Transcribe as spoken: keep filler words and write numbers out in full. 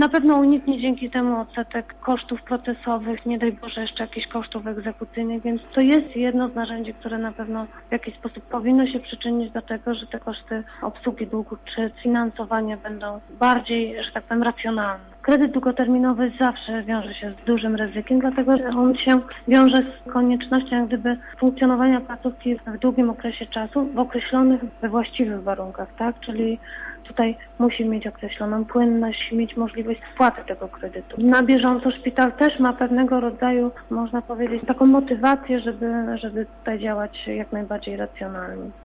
Na pewno uniknie dzięki temu odsetek kosztów procesowych, nie daj Boże jeszcze jakichś kosztów egzekucyjnych, więc to jest jedno z narzędzi, które na pewno w jakiś sposób powinno się przyczynić do tego, że te koszty obsługi długu czy finansowania będą bardziej, że tak powiem, racjonalne. Kredyt długoterminowy zawsze wiąże się z dużym ryzykiem, dlatego że on się wiąże z koniecznością jak gdyby funkcjonowania placówki w długim okresie czasu, w określonych, we właściwych warunkach, tak? Czyli tutaj musi mieć określoną płynność, mieć możliwość spłaty tego kredytu. Na bieżąco szpital też ma pewnego rodzaju, można powiedzieć, taką motywację, żeby, żeby tutaj działać jak najbardziej racjonalnie.